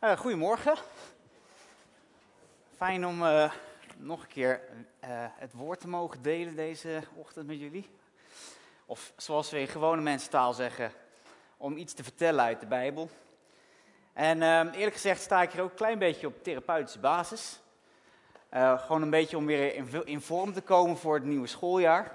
Goedemorgen. Fijn om nog een keer het woord te mogen delen deze ochtend met jullie. Of zoals we in gewone mensentaal zeggen, om iets te vertellen uit de Bijbel. En eerlijk gezegd sta ik hier ook een klein beetje op therapeutische basis. Gewoon een beetje om weer in vorm te komen voor het nieuwe schooljaar.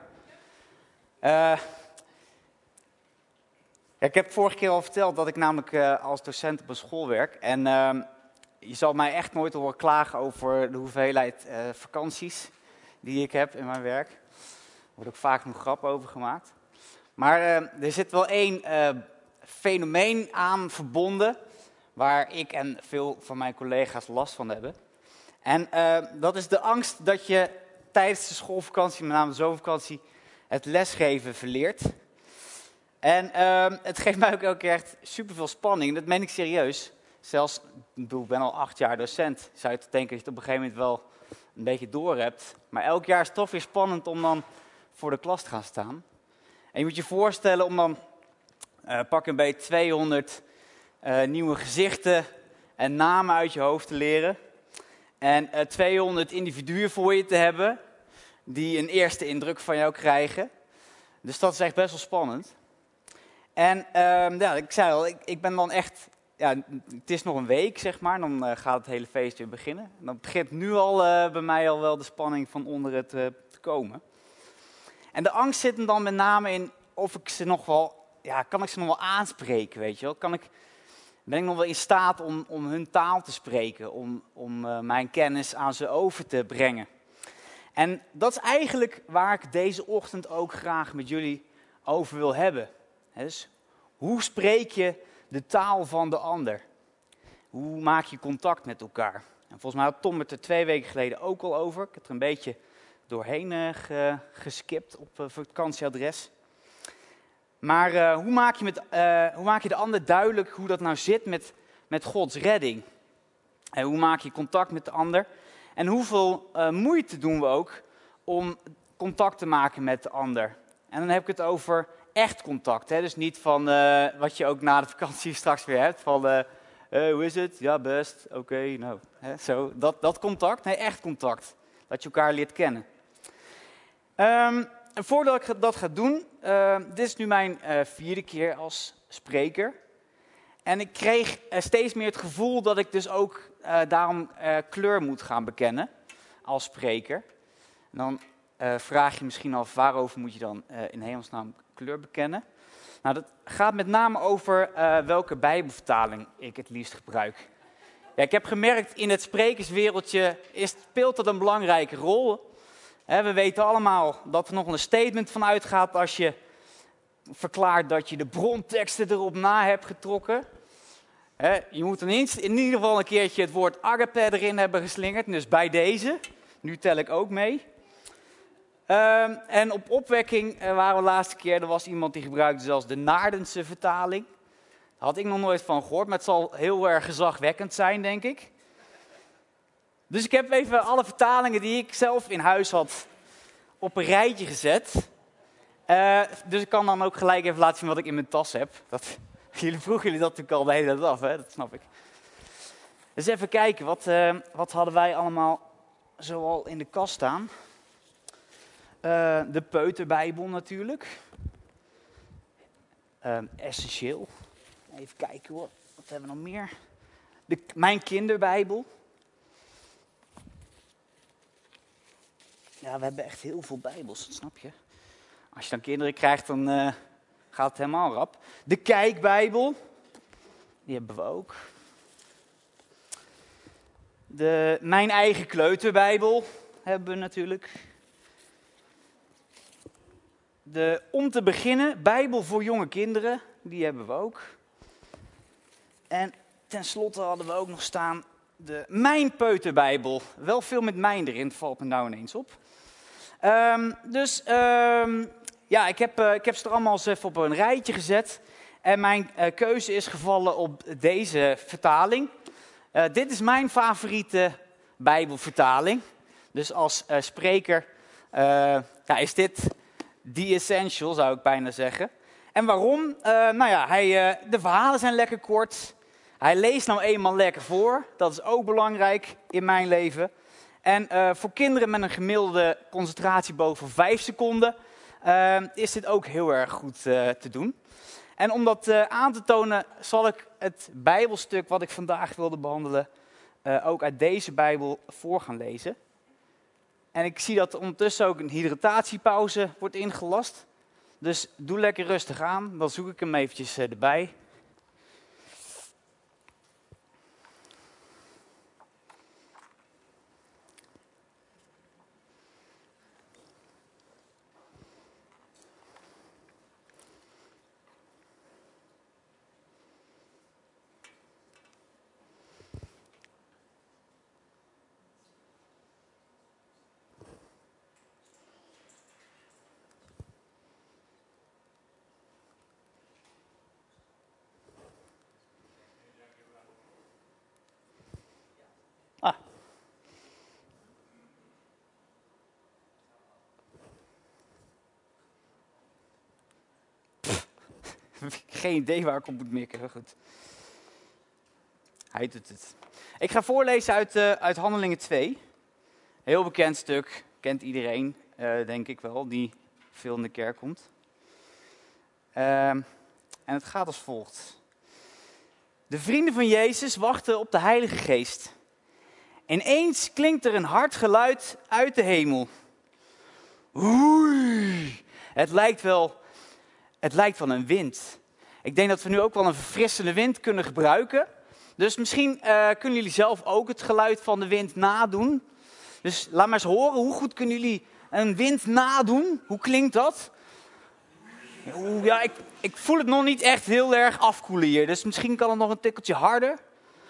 Ik heb vorige keer al verteld dat ik namelijk als docent op een school werk. En je zal mij echt nooit horen klagen over de hoeveelheid vakanties die ik heb in mijn werk. Er wordt ook vaak nog grap over gemaakt. Maar er zit wel één fenomeen aan verbonden waar ik en veel van mijn collega's last van hebben. En dat is de angst dat je tijdens de schoolvakantie, met name de zomervakantie, het lesgeven verleert. En het geeft mij ook elke keer echt superveel spanning. Dat meen ik serieus. Zelfs, ik ben al 8 jaar docent. Zou je denken dat je het op een gegeven moment wel een beetje door hebt. Maar elk jaar is het toch weer spannend om dan voor de klas te gaan staan. En je moet je voorstellen om dan pak een beetje 200 nieuwe gezichten en namen uit je hoofd te leren. En 200 individuen voor je te hebben die een eerste indruk van jou krijgen. Dus dat is echt best wel spannend. En ja, ik zei al, ik ben dan echt, ja, het is nog een week zeg maar, dan gaat het hele feest weer beginnen. En dan begint nu al bij mij al wel de spanning van onder het te komen. En de angst zit hem dan met name in of ik ze nog wel, ja, kan ik ze nog wel aanspreken, weet je wel? Ben ik nog wel in staat om hun taal te spreken, om mijn kennis aan ze over te brengen. En dat is eigenlijk waar ik deze ochtend ook graag met jullie over wil hebben. Dus hoe spreek je de taal van de ander? Hoe maak je contact met elkaar? En volgens mij had Tom het er 2 weken geleden ook al over. Ik heb er een beetje doorheen geskipt op vakantieadres. Maar hoe maak je de ander duidelijk hoe dat nou zit met Gods redding? En hoe maak je contact met de ander? En hoeveel moeite doen we ook om contact te maken met de ander? En dan heb ik het over echt contact. Hè? Dus niet van wat je ook na de vakantie straks weer hebt. Van hoe is het? Ja, best. Oké, nou. Hè? Zo, dat contact. Nee, echt contact. Dat je elkaar leert kennen. En voordat ik dat ga doen, dit is nu mijn 4e keer als spreker. En ik kreeg steeds meer het gevoel dat ik dus ook daarom kleur moet gaan bekennen als spreker. En dan vraag je misschien af, waarover moet je dan in hemelsnaam kleur bekennen? Nou, dat gaat met name over welke Bijbelvertaling ik het liefst gebruik. Ja, ik heb gemerkt, in het sprekerswereldje speelt dat een belangrijke rol. We weten allemaal dat er nog een statement van uitgaat als je verklaart dat je de bronteksten erop na hebt getrokken. Je moet in ieder geval een keertje het woord agape erin hebben geslingerd. Dus bij deze, nu tel ik ook mee. En op opwekking waren we de laatste keer, er was iemand die gebruikte zelfs de Naardense vertaling. Daar had ik nog nooit van gehoord, maar het zal heel erg gezagwekkend zijn, denk ik. Dus ik heb even alle vertalingen die ik zelf in huis had op een rijtje gezet. Dus ik kan dan ook gelijk even laten zien wat ik in mijn tas heb. Vroegen jullie dat natuurlijk al de hele dag af, hè? Dat snap ik. Dus even kijken, wat hadden wij allemaal zoal in de kast staan? De Peuterbijbel natuurlijk. Essentieel. Even kijken hoor, wat hebben we nog meer? Mijn kinderbijbel. Ja, we hebben echt heel veel bijbels, dat snap je. Als je dan kinderen krijgt, dan gaat het helemaal rap. De Kijkbijbel, die hebben we ook. Mijn eigen kleuterbijbel hebben we natuurlijk. Om te beginnen, Bijbel voor jonge kinderen, die hebben we ook. En tenslotte hadden we ook nog staan Mijn Peuterbijbel. Wel veel met mijn erin, valt me nou ineens op. Ja, ik heb ze er allemaal eens even op een rijtje gezet. En mijn keuze is gevallen op deze vertaling. Dit is mijn favoriete Bijbelvertaling. Dus als spreker is dit the essential, zou ik bijna zeggen. En waarom? De verhalen zijn lekker kort. Hij leest nou eenmaal lekker voor. Dat is ook belangrijk in mijn leven. En voor kinderen met een gemiddelde concentratie boven 5 seconden is dit ook heel erg goed te doen. En om dat aan te tonen zal ik het Bijbelstuk wat ik vandaag wilde behandelen ook uit deze Bijbel voor gaan lezen. En ik zie dat ondertussen ook een hydratatiepauze wordt ingelast. Dus doe lekker rustig aan, dan zoek ik hem eventjes erbij. Ah. Geen idee waar ik op moet mikken. Goed. Hij doet het. Ik ga voorlezen uit Handelingen 2. Heel bekend stuk. Kent iedereen, denk ik wel, die veel in de kerk komt. En het gaat als volgt. De vrienden van Jezus wachten op de Heilige Geest. Ineens klinkt er een hard geluid uit de hemel. Oei, het lijkt wel een wind. Ik denk dat we nu ook wel een verfrissende wind kunnen gebruiken. Dus misschien kunnen jullie zelf ook het geluid van de wind nadoen. Dus laat maar eens horen, hoe goed kunnen jullie een wind nadoen? Hoe klinkt dat? Ja, ik voel het nog niet echt heel erg afkoelen hier. Dus misschien kan het nog een tikkeltje harder.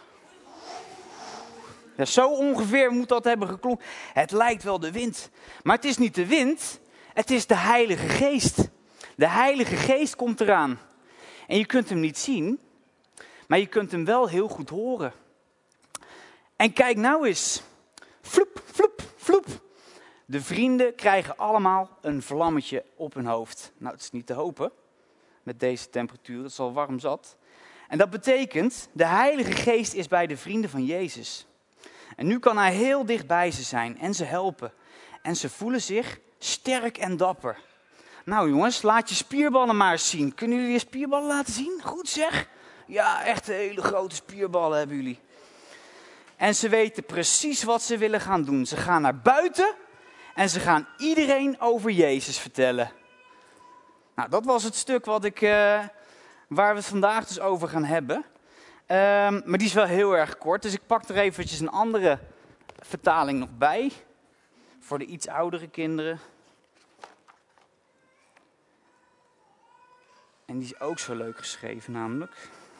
Ja, zo ongeveer moet dat hebben geklonken. Het lijkt wel de wind. Maar het is niet de wind, het is de Heilige Geest. De Heilige Geest komt eraan. En je kunt hem niet zien, maar je kunt hem wel heel goed horen. En kijk nou eens. Vloep, vloep, vloep. De vrienden krijgen allemaal een vlammetje op hun hoofd. Nou, het is niet te hopen. Met deze temperatuur, het is al warm zat. En dat betekent, de Heilige Geest is bij de vrienden van Jezus. En nu kan hij heel dicht bij ze zijn en ze helpen. En ze voelen zich sterk en dapper. Nou jongens, laat je spierballen maar eens zien. Kunnen jullie je spierballen laten zien? Goed zeg. Ja, echt hele grote spierballen hebben jullie. En ze weten precies wat ze willen gaan doen. Ze gaan naar buiten en ze gaan iedereen over Jezus vertellen. Nou, dat was het stuk waar we het vandaag dus over gaan hebben. Maar die is wel heel erg kort, dus ik pak er eventjes een andere vertaling nog bij. Voor de iets oudere kinderen. En die is ook zo leuk geschreven namelijk.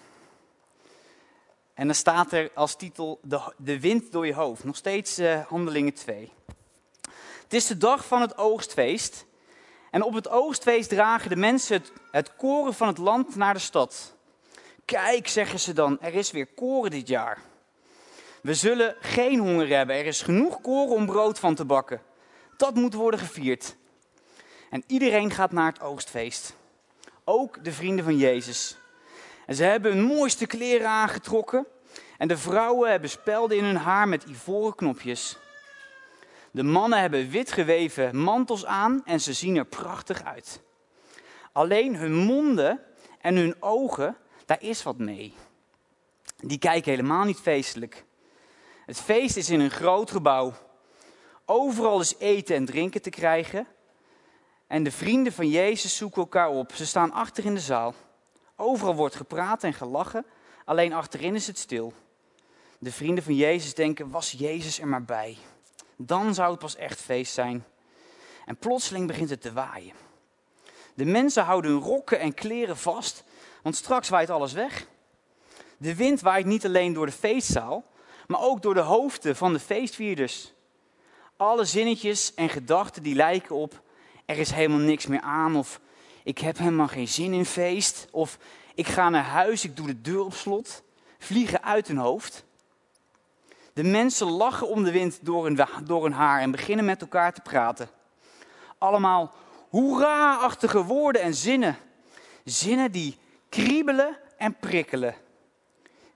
En dan staat er als titel de wind door je hoofd. Nog steeds Handelingen 2. Het is de dag van het oogstfeest. En op het oogstfeest dragen de mensen het koren van het land naar de stad. Kijk, zeggen ze dan, er is weer koren dit jaar. We zullen geen honger hebben. Er is genoeg koren om brood van te bakken. Dat moet worden gevierd. En iedereen gaat naar het oogstfeest. Ook de vrienden van Jezus. En ze hebben hun mooiste kleren aangetrokken. En de vrouwen hebben spelden in hun haar met ivoren knopjes. De mannen hebben wit geweven mantels aan en ze zien er prachtig uit. Alleen hun monden en hun ogen, daar is wat mee. Die kijken helemaal niet feestelijk. Het feest is in een groot gebouw. Overal is eten en drinken te krijgen. En de vrienden van Jezus zoeken elkaar op. Ze staan achter in de zaal. Overal wordt gepraat en gelachen, alleen achterin is het stil. De vrienden van Jezus denken, was Jezus er maar bij. Dan zou het pas echt feest zijn. En plotseling begint het te waaien. De mensen houden hun rokken en kleren vast, want straks waait alles weg. De wind waait niet alleen door de feestzaal, maar ook door de hoofden van de feestvierders. Alle zinnetjes en gedachten die lijken op, er is helemaal niks meer aan, of ik heb helemaal geen zin in feest, of ik ga naar huis, ik doe de deur op slot, vliegen uit hun hoofd. De mensen lachen om de wind door hun haar en beginnen met elkaar te praten. Allemaal hoera-achtige woorden en zinnen. Zinnen die kriebelen en prikkelen.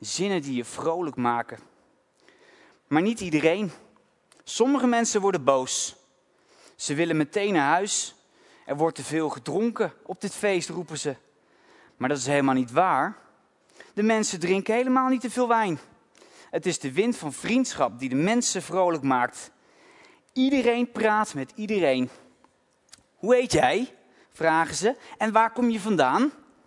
zinnen die je vrolijk maken. Maar niet iedereen. Sommige mensen worden boos. Ze willen meteen naar huis. Er wordt te veel gedronken op dit feest, roepen ze. Maar dat is helemaal niet waar. De mensen drinken helemaal niet te veel wijn. Het is de wind van vriendschap die de mensen vrolijk maakt. Iedereen praat met iedereen. Hoe heet jij? Vragen ze. En waar kom je vandaan?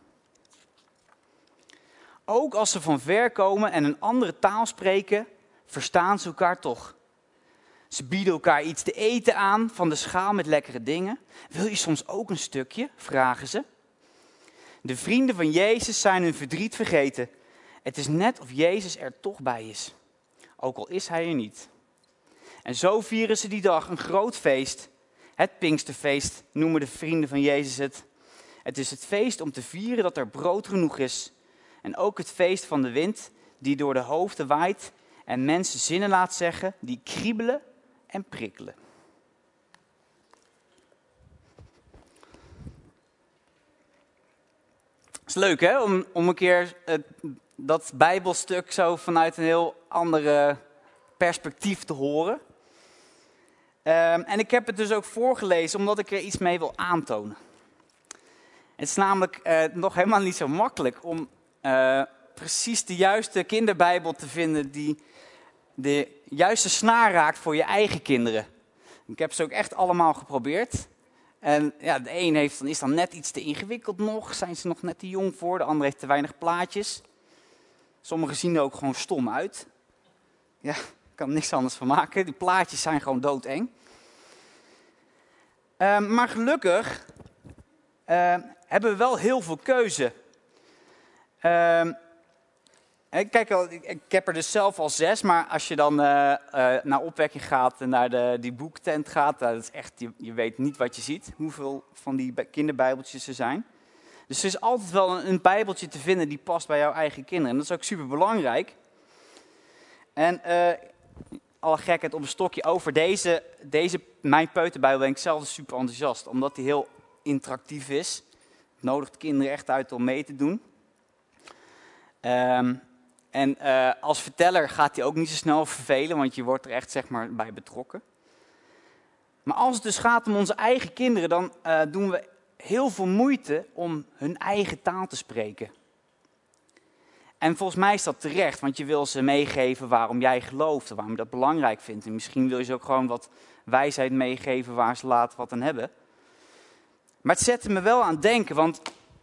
Ook als ze van ver komen en een andere taal spreken, verstaan ze elkaar toch. Ze bieden elkaar iets te eten aan van de schaal met lekkere dingen. Wil je soms ook een stukje? Vragen ze. De vrienden van Jezus zijn hun verdriet vergeten. Het is net of Jezus er toch bij is. Ook al is hij er niet. En zo vieren ze die dag een groot feest. Het Pinksterfeest noemen de vrienden van Jezus het. Het is het feest om te vieren dat er brood genoeg is. En ook het feest van de wind die door de hoofden waait en mensen zinnen laat zeggen die kriebelen en prikkelen. Het is leuk hè, om een keer dat Bijbelstuk zo vanuit een heel andere perspectief te horen. En ik heb het dus ook voorgelezen omdat ik er iets mee wil aantonen. Het is namelijk nog helemaal niet zo makkelijk om precies de juiste kinderbijbel te vinden die de juiste snaar raakt voor je eigen kinderen. Ik heb ze ook echt allemaal geprobeerd. En ja, de een is dan net iets te ingewikkeld nog, zijn ze nog net te jong voor. De ander heeft te weinig plaatjes. Sommigen zien er ook gewoon stom uit. Ja, ik kan er niks anders van maken. Die plaatjes zijn gewoon doodeng. Maar gelukkig hebben we wel heel veel keuze. Kijk, ik heb er dus zelf al 6, maar als je dan naar opwekking gaat en naar die boektent gaat, dat is echt, je weet niet wat je ziet, hoeveel van die kinderbijbeltjes er zijn. Dus er is altijd wel een bijbeltje te vinden die past bij jouw eigen kinderen. En dat is ook super belangrijk. En alle gekheid op een stokje over deze mijn peuterbijbel ben ik zelf super enthousiast, omdat die heel interactief is. Het nodigt kinderen echt uit om mee te doen. En als verteller gaat hij ook niet zo snel vervelen, want je wordt er echt zeg maar bij betrokken. Maar als het dus gaat om onze eigen kinderen, dan doen we heel veel moeite om hun eigen taal te spreken. En volgens mij is dat terecht, want je wil ze meegeven waarom jij gelooft, waarom je dat belangrijk vindt. En misschien wil je ze ook gewoon wat wijsheid meegeven waar ze later wat aan hebben. Maar het zette me wel aan het denken, want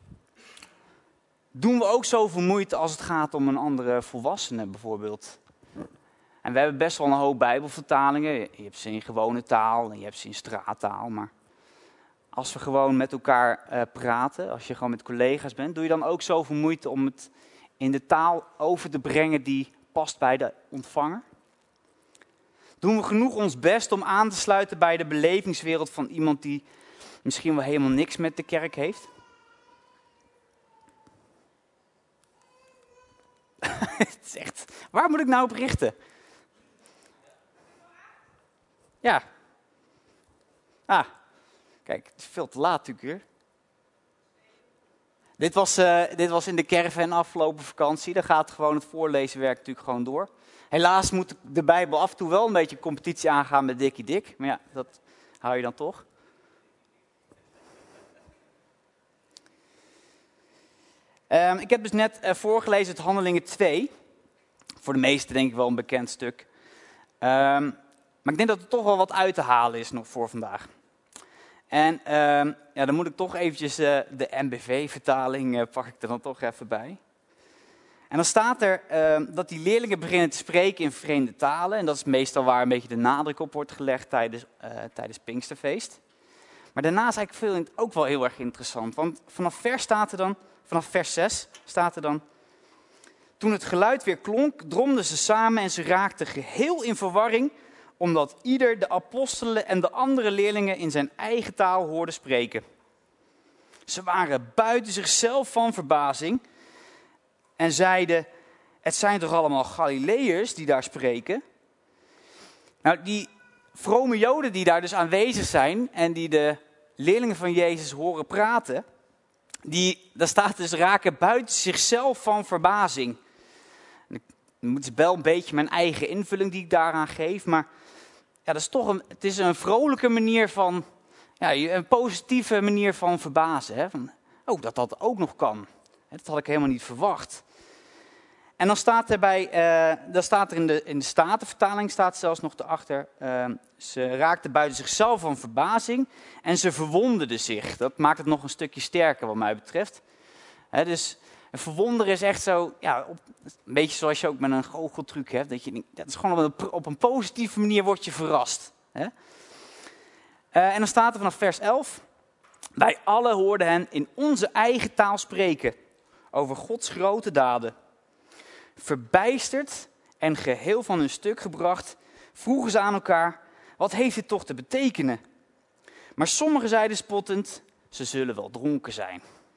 doen we ook zoveel moeite als het gaat om een andere volwassene bijvoorbeeld? En we hebben best wel een hoop Bijbelvertalingen. Je hebt ze in gewone taal en je hebt ze in straattaal. Maar als we gewoon met elkaar praten, als je gewoon met collega's bent, doe je dan ook zoveel moeite om het in de taal over te brengen die past bij de ontvanger? Doen we genoeg ons best om aan te sluiten bij de belevingswereld van iemand die misschien wel helemaal niks met de kerk heeft? Het is echt, waar moet ik nou op richten? Ja. Kijk, het is veel te laat natuurlijk weer. Dit was in de caravan afgelopen vakantie. Dan gaat gewoon het voorlezenwerk natuurlijk gewoon door. Helaas moet de Bijbel af en toe wel een beetje competitie aangaan met Dikkie Dik. Maar ja, dat hou je dan toch. Ik heb dus net voorgelezen het Handelingen 2. Voor de meesten denk ik wel een bekend stuk. Maar ik denk dat er toch wel wat uit te halen is nog voor vandaag. En dan moet ik toch eventjes de MBV-vertaling pak ik er dan toch even bij. En dan staat er dat die leerlingen beginnen te spreken in vreemde talen. En dat is meestal waar een beetje de nadruk op wordt gelegd tijdens Pinksterfeest. Maar daarna is eigenlijk ook wel heel erg interessant. Want vanaf vers 6 staat er dan: toen het geluid weer klonk, dromden ze samen en ze raakten geheel in verwarring, omdat ieder de apostelen en de andere leerlingen in zijn eigen taal hoorde spreken. Ze waren buiten zichzelf van verbazing en zeiden: het zijn toch allemaal Galileërs die daar spreken? Nou, die vrome Joden die daar dus aanwezig zijn en die de leerlingen van Jezus horen praten, daar staat dus raken buiten zichzelf van verbazing. Het is wel een beetje mijn eigen invulling die ik daaraan geef, maar ja, dat is toch het is een vrolijke manier van, ja, een positieve manier van verbazen. Hè? Van, oh, dat ook nog kan. Dat had ik helemaal niet verwacht. En dan staat er in de Statenvertaling staat zelfs nog erachter, ze raakten buiten zichzelf van verbazing en ze verwonderden zich. Dat maakt het nog een stukje sterker wat mij betreft. Dus verwonderen is echt zo, ja, een beetje zoals je ook met een goocheltruc hebt. Dat is gewoon op een positieve manier word je verrast. En dan staat er vanaf vers 11, wij allen hoorden hen in onze eigen taal spreken over Gods grote daden. Verbijsterd en geheel van hun stuk gebracht, vroegen ze aan elkaar, wat heeft dit toch te betekenen? Maar sommigen zeiden spottend, ze zullen wel dronken zijn.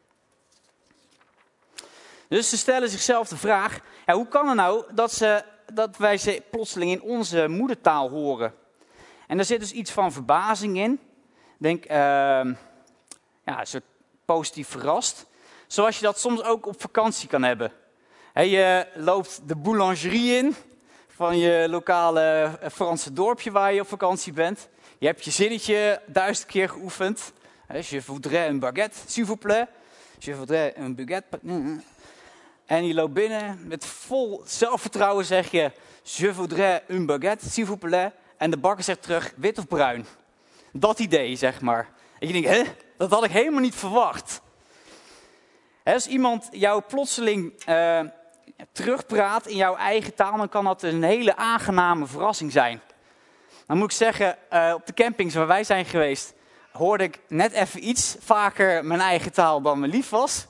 Dus ze stellen zichzelf de vraag, ja, hoe kan het nou dat wij ze plotseling in onze moedertaal horen? En daar zit dus iets van verbazing in. Denk, een soort positief verrast. Zoals je dat soms ook op vakantie kan hebben. Je loopt de boulangerie in van je lokale Franse dorpje waar je op vakantie bent. Je hebt je zinnetje 1000 keer geoefend. Je voudrais un baguette, s'il vous plaît. Je voudrais un baguette. En je loopt binnen met vol zelfvertrouwen zeg je, je voudrais un baguette, s'il vous plaît. En de bakker zegt terug, wit of bruin. Dat idee, zeg maar. En je denkt, dat had ik helemaal niet verwacht. Als iemand jou plotseling terugpraat in jouw eigen taal, dan kan dat een hele aangename verrassing zijn. Dan moet ik zeggen, op de campings waar wij zijn geweest, hoorde ik net even iets vaker mijn eigen taal dan me lief was.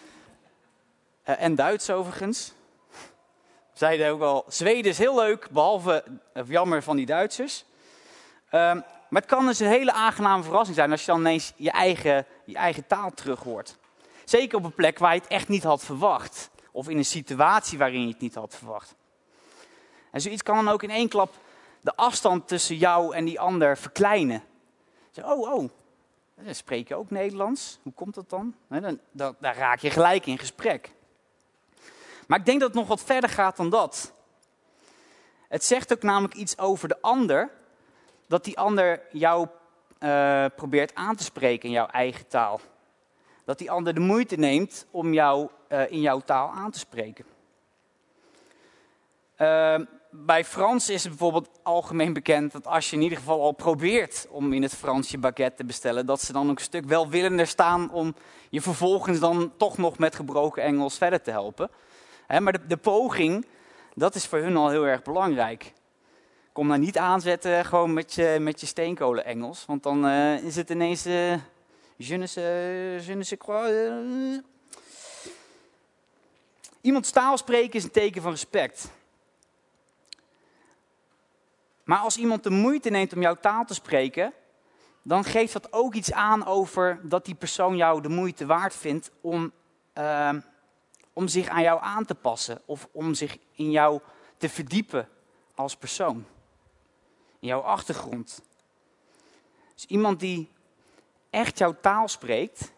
En Duits overigens. Zeiden ook wel, Zweden is heel leuk, behalve jammer van die Duitsers. Maar het kan dus een hele aangename verrassing zijn als je dan ineens je eigen taal terug hoort. Zeker op een plek waar je het echt niet had verwacht. Of in een situatie waarin je het niet had verwacht. En zoiets kan dan ook in één klap de afstand tussen jou en die ander verkleinen. Dan spreek je ook Nederlands? Hoe komt dat dan? Daar raak je gelijk in gesprek. Maar ik denk dat het nog wat verder gaat dan dat. Het zegt ook namelijk iets over de ander, dat die ander jou probeert aan te spreken in jouw eigen taal. Dat die ander de moeite neemt om jou in jouw taal aan te spreken. Bij Frans is het bijvoorbeeld algemeen bekend dat als je in ieder geval al probeert om in het Frans je baguette te bestellen, dat ze dan ook een stuk welwillender staan om je vervolgens dan toch nog met gebroken Engels verder te helpen. Maar de poging, dat is voor hun al heel erg belangrijk. Kom daar niet aanzetten gewoon met je steenkolen Engels, want dan is het ineens je ne sais quoi. Iemands taal spreken is een teken van respect. Maar als iemand de moeite neemt om jouw taal te spreken, dan geeft dat ook iets aan over dat die persoon jou de moeite waard vindt om zich aan jou aan te passen. Of om zich in jou te verdiepen als persoon. In jouw achtergrond. Dus iemand die echt jouw taal spreekt.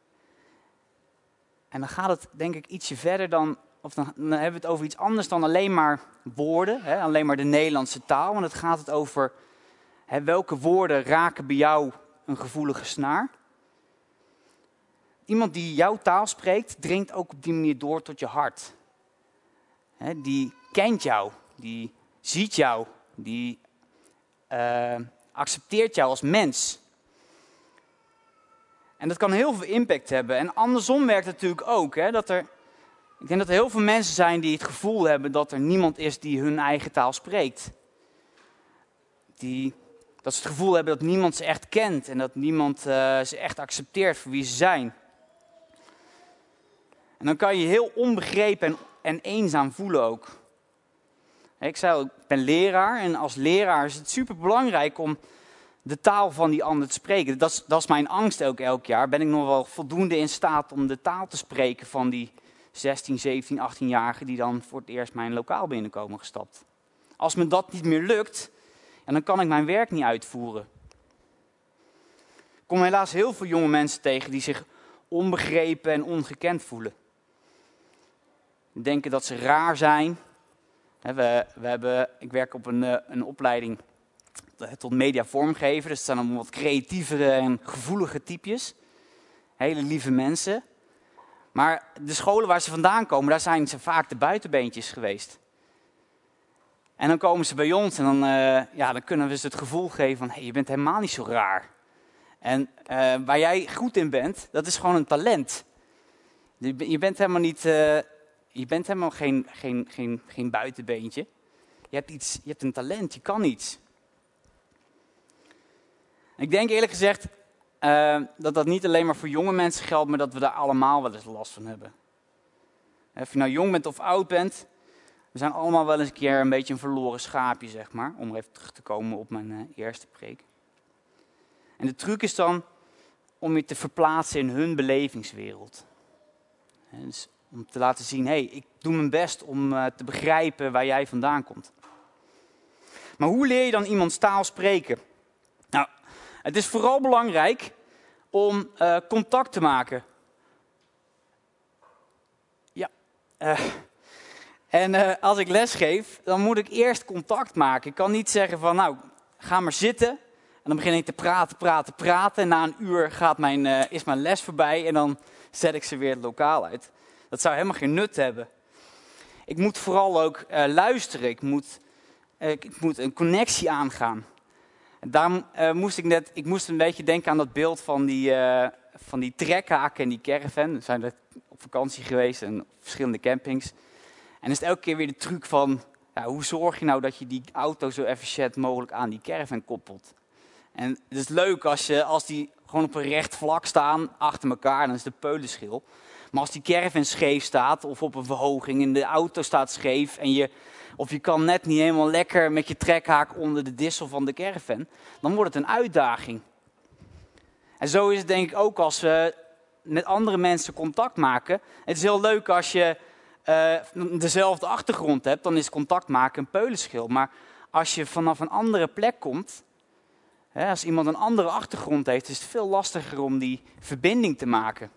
En dan gaat het denk ik ietsje verder dan hebben we het over iets anders dan alleen maar woorden. Alleen maar de Nederlandse taal. Want het gaat over welke woorden raken bij jou een gevoelige snaar. Iemand die jouw taal spreekt, dringt ook op die manier door tot je hart. Die kent jou, die ziet jou, die accepteert jou als mens. En dat kan heel veel impact hebben. En andersom werkt het natuurlijk ook. Ik denk dat er heel veel mensen zijn die het gevoel hebben dat er niemand is die hun eigen taal spreekt. Dat ze het gevoel hebben dat niemand ze echt kent en dat niemand ze echt accepteert voor wie ze zijn. En dan kan je je heel onbegrepen en eenzaam voelen ook. Ik zei al, ik ben leraar en als leraar is het superbelangrijk om de taal van die ander te spreken. Dat is mijn angst ook elk jaar. Ben ik nog wel voldoende in staat om de taal te spreken van die 16, 17, 18-jarigen die dan voor het eerst mijn lokaal binnenkomen gestapt. Als me dat niet meer lukt, dan kan ik mijn werk niet uitvoeren. Ik kom helaas heel veel jonge mensen tegen die zich onbegrepen en ongekend voelen. Die denken dat ze raar zijn, Ik werk op een opleiding tot mediavormgever. Dus het zijn allemaal wat creatievere en gevoelige typjes. Hele lieve mensen. Maar de scholen waar ze vandaan komen, daar zijn ze vaak de buitenbeentjes geweest. En dan komen ze bij ons en dan kunnen we ze het gevoel geven van, hey, je bent helemaal niet zo raar. En waar jij goed in bent, dat is gewoon een talent. Je bent helemaal niet, je bent helemaal geen buitenbeentje. Je hebt een talent, je kan iets. Ik denk eerlijk gezegd dat niet alleen maar voor jonge mensen geldt, maar dat we daar allemaal wel eens last van hebben. Of je nou jong bent of oud bent, we zijn allemaal wel eens een keer een beetje een verloren schaapje, zeg maar. Om even terug te komen op mijn eerste preek. En de truc is dan om je te verplaatsen in hun belevingswereld. Dus om te laten zien, hey, ik doe mijn best om te begrijpen waar jij vandaan komt. Maar hoe leer je dan iemands taal spreken? Nou, het is vooral belangrijk om contact te maken. Ja. En als ik les geef, dan moet ik eerst contact maken. Ik kan niet zeggen van, nou, ga maar zitten. En dan begin ik te praten. En na een uur is mijn les voorbij en dan zet ik ze weer het lokaal uit. Dat zou helemaal geen nut hebben. Ik moet vooral ook luisteren. Ik moet een connectie aangaan. En daarom moest een beetje denken aan dat beeld van die trekhaken en die caravan. We zijn op vakantie geweest en op verschillende campings. En dan is het elke keer weer de truc van, hoe zorg je nou dat je die auto zo efficiënt mogelijk aan die caravan koppelt. En het is leuk als die gewoon op een recht vlak staan, achter elkaar, dan is de peulenschil. Maar als die caravan scheef staat, of op een verhoging en de auto staat scheef, en je kan net niet helemaal lekker met je trekhaak onder de dissel van de caravan, dan wordt het een uitdaging. En zo is het denk ik ook als we met andere mensen contact maken. Het is heel leuk als je dezelfde achtergrond hebt, dan is contact maken een peulenschil. Maar als je vanaf een andere plek komt, als iemand een andere achtergrond heeft, is het veel lastiger om die verbinding te maken.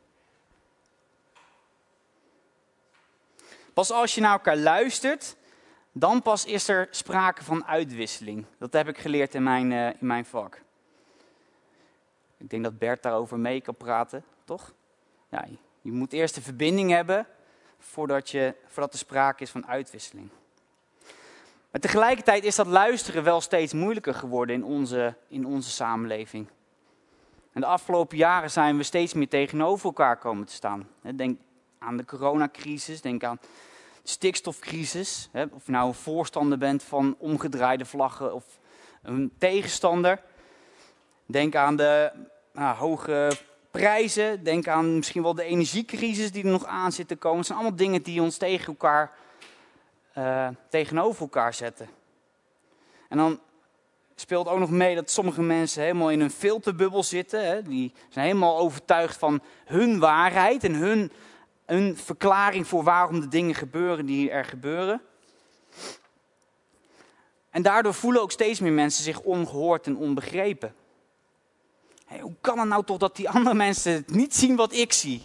Pas als je naar elkaar luistert, dan pas is er sprake van uitwisseling. Dat heb ik geleerd in mijn vak. Ik denk dat Bert daarover mee kan praten, toch? Ja, je moet eerst de verbinding hebben voordat er sprake is van uitwisseling. Maar tegelijkertijd is dat luisteren wel steeds moeilijker geworden in onze samenleving. En de afgelopen jaren zijn we steeds meer tegenover elkaar komen te staan. Denk aan de coronacrisis, denk aan de stikstofcrisis. Of je nou een voorstander bent van omgedraaide vlaggen of een tegenstander. Denk aan de hoge prijzen. Denk aan misschien wel de energiecrisis die er nog aan zit te komen. Het zijn allemaal dingen die ons tegenover elkaar zetten. En dan speelt ook nog mee dat sommige mensen helemaal in een filterbubbel zitten. Die zijn helemaal overtuigd van hun waarheid en hun verklaring voor waarom de dingen gebeuren die er gebeuren. En daardoor voelen ook steeds meer mensen zich ongehoord en onbegrepen. Hoe kan het nou toch dat die andere mensen niet zien wat ik zie?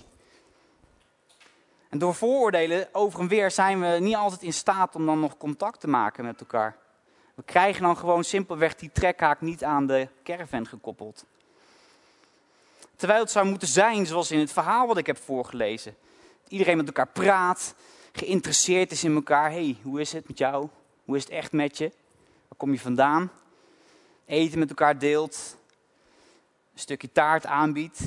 En door vooroordelen over en weer zijn we niet altijd in staat om dan nog contact te maken met elkaar. We krijgen dan gewoon simpelweg die trekhaak niet aan de caravan gekoppeld. Terwijl het zou moeten zijn zoals in het verhaal wat ik heb voorgelezen. Iedereen met elkaar praat, geïnteresseerd is in elkaar. Hey, hoe is het met jou? Hoe is het echt met je? Waar kom je vandaan? Eten met elkaar deelt. Een stukje taart aanbiedt.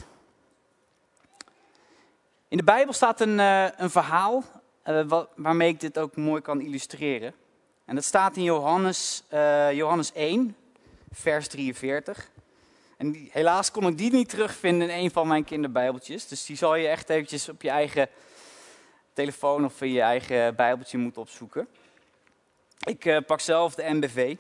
In de Bijbel staat een verhaal waarmee ik dit ook mooi kan illustreren. En dat staat in Johannes 1, vers 43. En helaas kon ik die niet terugvinden in een van mijn kinderbijbeltjes. Dus die zal je echt eventjes op je eigen telefoon of in je eigen bijbeltje moeten opzoeken. Ik pak zelf de NBV.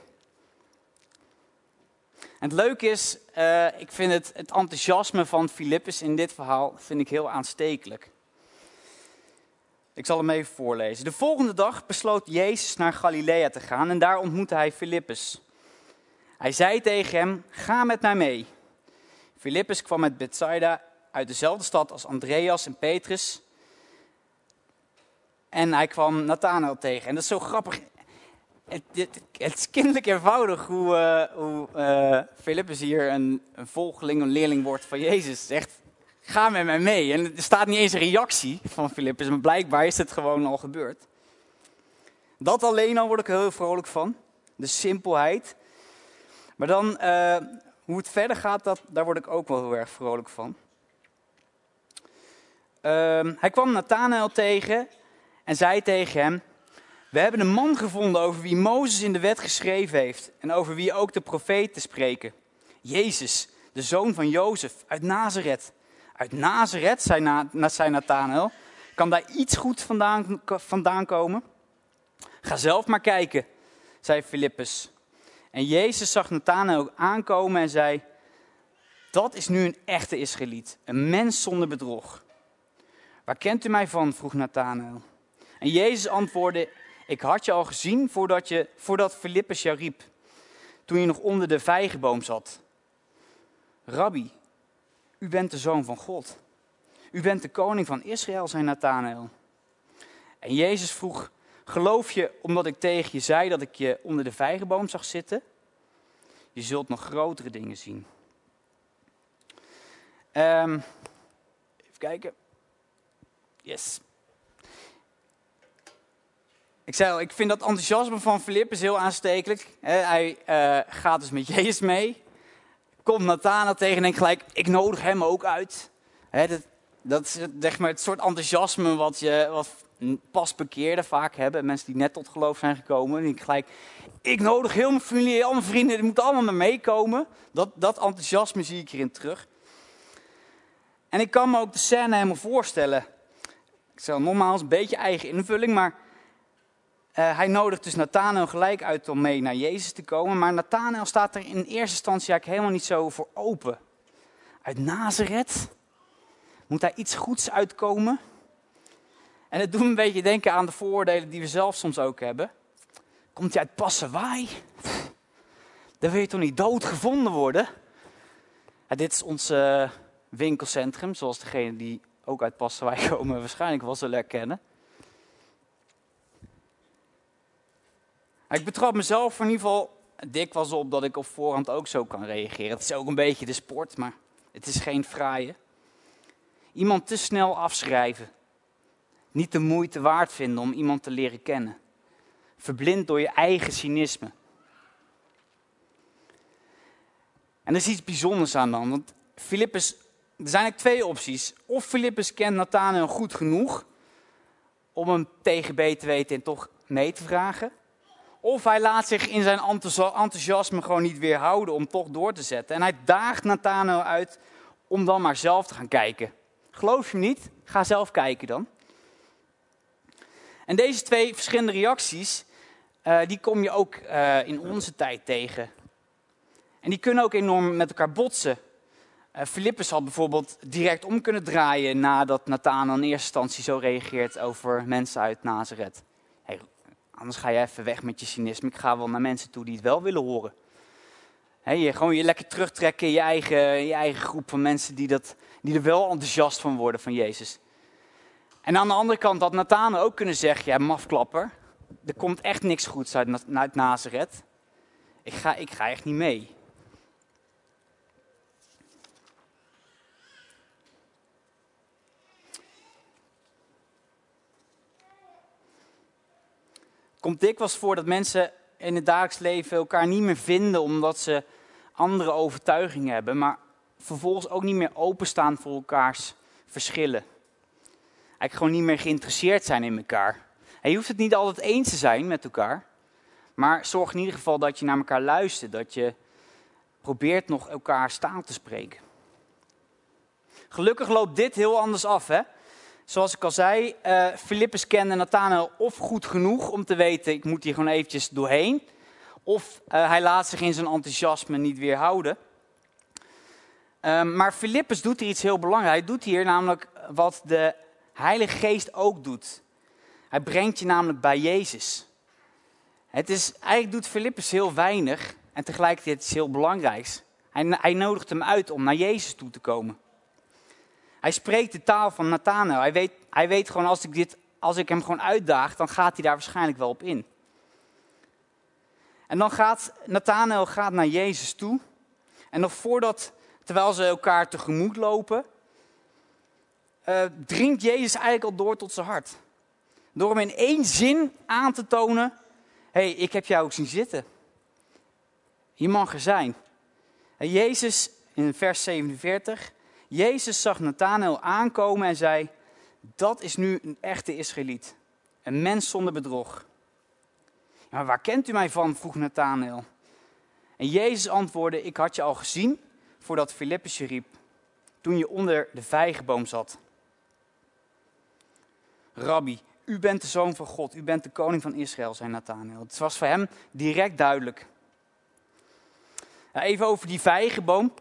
En het leuke is, ik vind het enthousiasme van Filippus in dit verhaal vind ik heel aanstekelijk. Ik zal hem even voorlezen. De volgende dag besloot Jezus naar Galilea te gaan en daar ontmoette hij Filippus. Hij zei tegen hem, ga met mij mee. Filippus kwam uit Bethsaida, uit dezelfde stad als Andreas en Petrus. En hij kwam Nathanael tegen. En dat is zo grappig. Het is kinderlijk eenvoudig hoe Filippus hier een volgeling, een leerling wordt van Jezus. Zegt, ga met mij mee. En er staat niet eens een reactie van Filippus, maar blijkbaar is het gewoon al gebeurd. Dat alleen al word ik heel vrolijk van. De simpelheid. Maar dan, hoe het verder gaat, daar word ik ook wel heel erg vrolijk van. Hij kwam Nathanael tegen en zei tegen hem: we hebben een man gevonden over wie Mozes in de wet geschreven heeft en over wie ook de profeten spreken. Jezus, de zoon van Jozef, uit Nazareth. Uit Nazareth, zei Nathanael. Kan daar iets goeds vandaan komen? Ga zelf maar kijken, zei Filippus. En Jezus zag Nathanael aankomen en zei: dat is nu een echte Israëliet, een mens zonder bedrog. Waar kent u mij van? Vroeg Nathanael. En Jezus antwoordde: ik had je al gezien voordat Filippus jou riep, toen je nog onder de vijgenboom zat. Rabbi, u bent de zoon van God. U bent de koning van Israël, zei Nathanael. En Jezus vroeg: geloof je omdat ik tegen je zei dat ik je onder de vijgenboom zag zitten? Je zult nog grotere dingen zien. Even kijken. Yes. Ik zei al, ik vind dat enthousiasme van Filippus heel aanstekelijk. Hij gaat dus met Jezus mee. Komt Nathanael tegen en denkt gelijk: ik nodig hem ook uit. Dat is zeg maar het soort enthousiasme wat pas bekeerden vaak hebben. Mensen die net tot geloof zijn gekomen. Die gelijk: ik nodig heel mijn familie, al mijn vrienden, die moeten allemaal met meekomen. Dat enthousiasme zie ik hierin terug. En ik kan me ook de scène helemaal voorstellen. Ik zeg nogmaals, een beetje eigen invulling, maar hij nodigt dus Nathanael gelijk uit om mee naar Jezus te komen. Maar Nathanael staat er in eerste instantie eigenlijk helemaal niet zo voor open. Uit Nazareth? Moet daar iets goeds uitkomen? En het doet me een beetje denken aan de vooroordelen die we zelf soms ook hebben. Komt hij uit Passewaaij? Dan wil je toch niet doodgevonden worden? Dit is ons winkelcentrum, zoals degene die ook uit Passewaaij komen waarschijnlijk wel zullen herkennen. Ik betrap mezelf er in ieder geval dikwijls op dat ik op voorhand ook zo kan reageren. Het is ook een beetje de sport, maar het is geen fraaie. Iemand te snel afschrijven. Niet de moeite waard vinden om iemand te leren kennen. Verblind door je eigen cynisme. En er is iets bijzonders aan dan. Want Filippus, er zijn eigenlijk twee opties. Of Filippus kent Nathanael goed genoeg om hem tegen beter weten en toch mee te vragen. Of hij laat zich in zijn enthousiasme gewoon niet weerhouden om toch door te zetten. En hij daagt Nathanael uit om dan maar zelf te gaan kijken. Geloof je me niet? Ga zelf kijken dan. En deze twee verschillende reacties, die kom je ook in onze tijd tegen. En die kunnen ook enorm met elkaar botsen. Filippus had bijvoorbeeld direct om kunnen draaien nadat Nathanael in eerste instantie zo reageert over mensen uit Nazareth. Hey, anders ga je even weg met je cynisme. Ik ga wel naar mensen toe die het wel willen horen. Gewoon je lekker terugtrekken in je eigen groep van mensen die er wel enthousiast van worden van Jezus. En aan de andere kant had Nathanael ook kunnen zeggen: ja, mafklapper, er komt echt niks goeds uit Nazareth. Ik ga echt niet mee. Het komt dikwijls voor dat mensen in het dagelijks leven elkaar niet meer vinden omdat ze andere overtuigingen hebben, maar vervolgens ook niet meer openstaan voor elkaars verschillen. Eigenlijk gewoon niet meer geïnteresseerd zijn in elkaar. En je hoeft het niet altijd eens te zijn met elkaar, maar zorg in ieder geval dat je naar elkaar luistert, dat je probeert nog elkaars taal te spreken. Gelukkig loopt dit heel anders af, hè? Zoals ik al zei, Filippus kende Nathanael of goed genoeg om te weten: ik moet hier gewoon eventjes doorheen. Of hij laat zich in zijn enthousiasme niet weerhouden. Maar Filippus doet hier iets heel belangrijks. Hij doet hier namelijk wat de Heilige Geest ook doet. Hij brengt je namelijk bij Jezus. Eigenlijk doet Filippus heel weinig en tegelijkertijd iets heel belangrijks. Hij nodigt hem uit om naar Jezus toe te komen. Hij spreekt de taal van Nathanael. Hij weet gewoon: als ik dit als ik hem gewoon uitdaag, dan gaat hij daar waarschijnlijk wel op in. En dan gaat Nathanael naar Jezus toe. En nog terwijl ze elkaar tegemoet lopen, dringt Jezus eigenlijk al door tot zijn hart. Door hem in één zin aan te tonen, hey, ik heb jou zien zitten. Je mag er zijn. En Jezus, in vers 47, Jezus zag Nathanael aankomen en zei, dat is nu een echte Israëliet. Een mens zonder bedrog. Ja, maar waar kent u mij van? Vroeg Nathanael. En Jezus antwoordde, ik had je al gezien voordat Filippus je riep, toen je onder de vijgenboom zat. Rabbi, u bent de Zoon van God, u bent de koning van Israël, zei Nathanael. Het was voor hem direct duidelijk. Ja, even over die vijgenboom.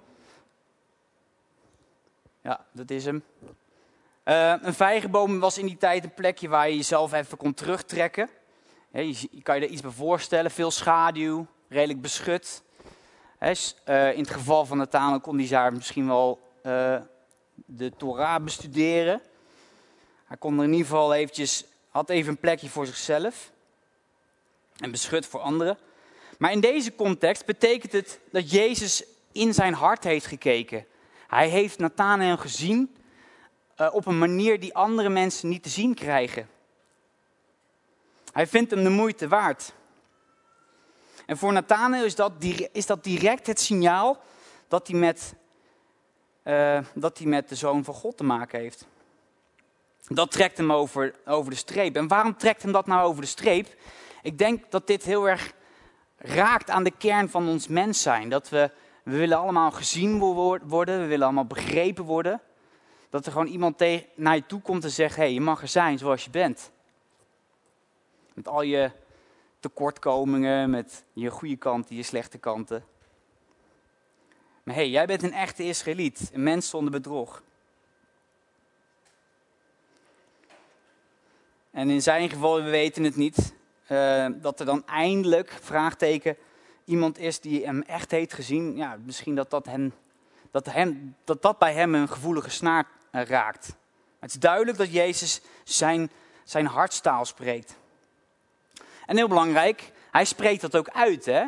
Ja, dat is hem. Een vijgenboom was in die tijd een plekje waar je jezelf even kon terugtrekken. Je kan je er iets bij voorstellen, veel schaduw, redelijk beschut. In het geval van Nathanael kon hij daar misschien wel de Torah bestuderen. Hij kon er in ieder geval had even een plekje voor zichzelf. En beschut voor anderen. Maar in deze context betekent het dat Jezus in zijn hart heeft gekeken. Hij heeft Nathanael gezien op een manier die andere mensen niet te zien krijgen. Hij vindt hem de moeite waard. En voor Nathanael is dat direct het signaal dat hij met de Zoon van God te maken heeft. Dat trekt hem over de streep. En waarom trekt hem dat nou over de streep? Ik denk dat dit heel erg raakt aan de kern van ons mens zijn. Dat we willen allemaal gezien worden, we willen allemaal begrepen worden. Dat er gewoon iemand naar je toe komt en zegt, hey, je mag er zijn zoals je bent. Met al je tekortkomingen, met je goede kanten, je slechte kanten. Maar hey, jij bent een echte Israëliet, een mens zonder bedrog. En in zijn geval, we weten het niet, dat er dan eindelijk, vraagteken, iemand is die hem echt heeft gezien. Ja, misschien dat bij hem een gevoelige snaar raakt. Het is duidelijk dat Jezus zijn hartstaal spreekt. En heel belangrijk, hij spreekt dat ook uit. Hè?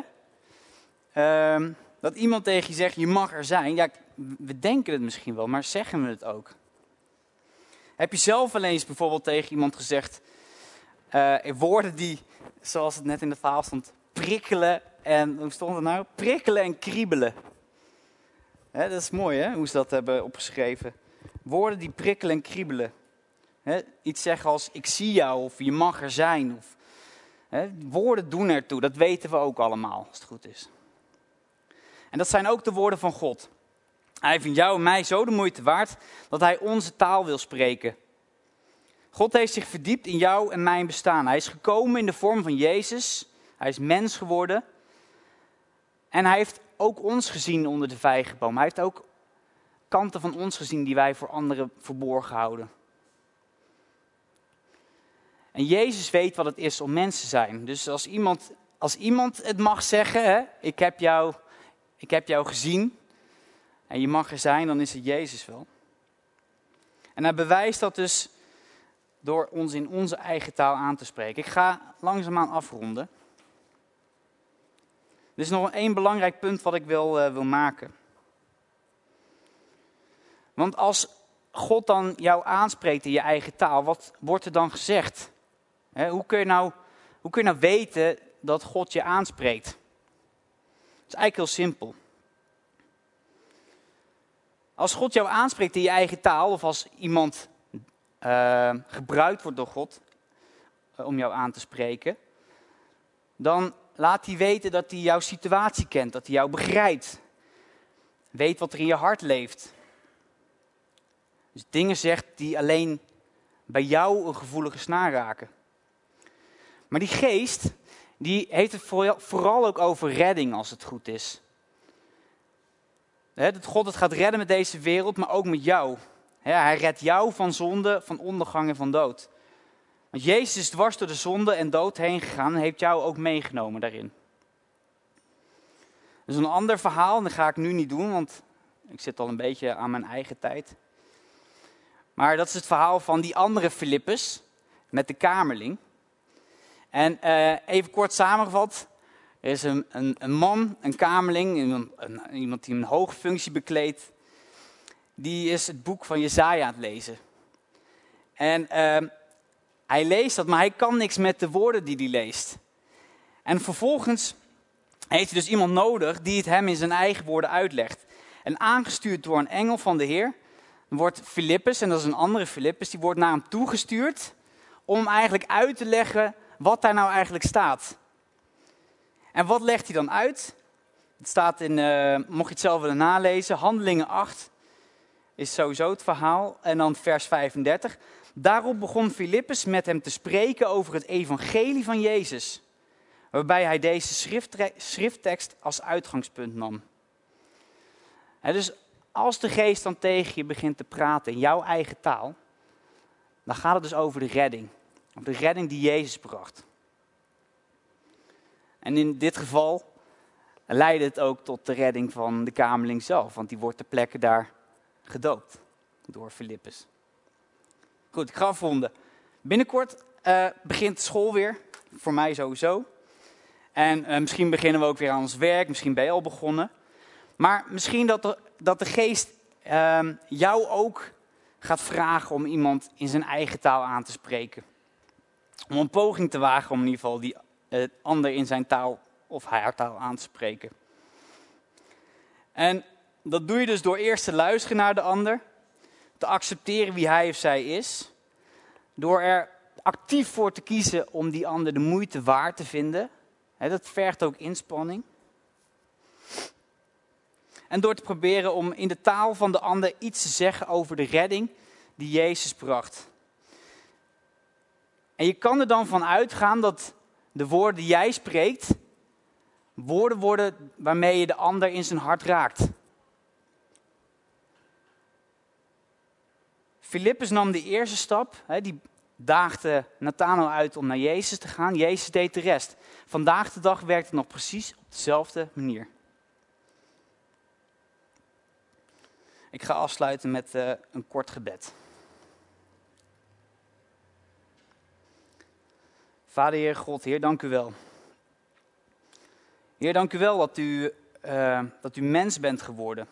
Dat iemand tegen je zegt, je mag er zijn. Ja, we denken het misschien wel, maar zeggen we het ook? Heb je zelf wel eens bijvoorbeeld tegen iemand gezegd, woorden die, zoals het net in het verhaal stond, prikkelen en, hoe stond het nou? Prikkelen en kriebelen. Hè, dat is mooi hè, hoe ze dat hebben opgeschreven. Woorden die prikkelen en kriebelen. Hè, iets zeggen als, ik zie jou, of je mag er zijn. Of, woorden doen ertoe, dat weten we ook allemaal, als het goed is. En dat zijn ook de woorden van God. Hij vindt jou en mij zo de moeite waard, dat hij onze taal wil spreken. God heeft zich verdiept in jou en mijn bestaan. Hij is gekomen in de vorm van Jezus. Hij is mens geworden. En hij heeft ook ons gezien onder de vijgenboom. Hij heeft ook kanten van ons gezien die wij voor anderen verborgen houden. En Jezus weet wat het is om mens te zijn. Dus als iemand het mag zeggen, hè, ik heb jou gezien en je mag er zijn, dan is het Jezus wel. En hij bewijst dat dus door ons in onze eigen taal aan te spreken. Ik ga langzaamaan afronden. Er is nog één belangrijk punt wat ik wil maken. Want als God dan jou aanspreekt in je eigen taal, wat wordt er dan gezegd? Hoe kun je nou weten dat God je aanspreekt? Het is eigenlijk heel simpel. Als God jou aanspreekt in je eigen taal, of als iemand gebruikt wordt door God om jou aan te spreken, dan laat hij weten dat hij jouw situatie kent, dat hij jou begrijpt. Weet wat er in je hart leeft. Dus dingen zegt die alleen bij jou een gevoelige snaar raken. Maar die geest, die heeft het vooral ook over redding als het goed is. Dat God het gaat redden met deze wereld, maar ook met jou. Hij redt jou van zonde, van ondergang en van dood. Want Jezus is dwars door de zonde en dood heen gegaan en heeft jou ook meegenomen daarin. Dat is een ander verhaal en dat ga ik nu niet doen, want ik zit al een beetje aan mijn eigen tijd. Maar dat is het verhaal van die andere Filippus. met de kamerling. En even kort samengevat, er is een man, een kamerling, iemand die een hoge functie bekleedt, die is het boek van Jesaja aan het lezen. En hij leest dat, maar hij kan niks met de woorden die hij leest. En vervolgens heeft hij dus iemand nodig die het hem in zijn eigen woorden uitlegt. En aangestuurd door een engel van de Heer wordt Filippus, en dat is een andere Filippus, die wordt naar hem toegestuurd om eigenlijk uit te leggen wat daar nou eigenlijk staat. En wat legt hij dan uit? Het staat in, mocht je het zelf willen nalezen, Handelingen 8 is sowieso het verhaal. En dan vers 35. Daarop begon Filippus met hem te spreken over het evangelie van Jezus. Waarbij hij deze schrifttekst als uitgangspunt nam. Dus als de geest dan tegen je begint te praten in jouw eigen taal, dan gaat het dus over de redding. Over de redding die Jezus bracht. En in dit geval leidde het ook tot de redding van de kamerling zelf. Want die wordt ter plekke daar gedoopt door Filippus. Goed, ik ga afronden. Binnenkort begint school weer. Voor mij sowieso. En misschien beginnen we ook weer aan ons werk. Misschien ben je al begonnen. Maar misschien dat de geest jou ook gaat vragen om iemand in zijn eigen taal aan te spreken. Om een poging te wagen om in ieder geval die ander in zijn taal of haar taal aan te spreken. En dat doe je dus door eerst te luisteren naar de ander. Te accepteren wie hij of zij is. Door er actief voor te kiezen om die ander de moeite waard te vinden. Dat vergt ook inspanning. En door te proberen om in de taal van de ander iets te zeggen over de redding die Jezus bracht. En je kan er dan van uitgaan dat de woorden die jij spreekt, woorden worden waarmee je de ander in zijn hart raakt. Filippus nam de eerste stap, die daagde Nathanael uit om naar Jezus te gaan. Jezus deed de rest. Vandaag de dag werkt het nog precies op dezelfde manier. Ik ga afsluiten met een kort gebed. Vader, Heer God, Heer, dank u wel. Heer, dank u wel dat u mens bent geworden.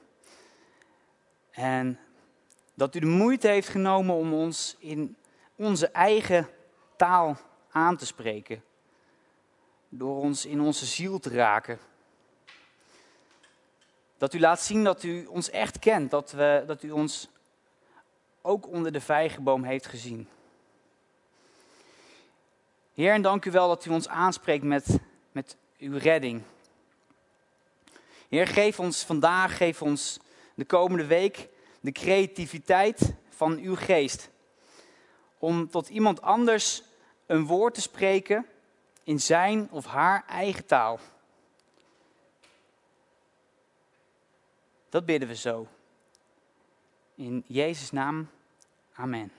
En dat u de moeite heeft genomen om ons in onze eigen taal aan te spreken. Door ons in onze ziel te raken. Dat u laat zien dat u ons echt kent. Dat u ons ook onder de vijgenboom heeft gezien. Heer, en dank u wel dat u ons aanspreekt met uw redding. Heer, geef ons vandaag, geef ons de komende week de creativiteit van uw geest. Om tot iemand anders een woord te spreken in zijn of haar eigen taal. Dat bidden we zo. In Jezus' naam, amen.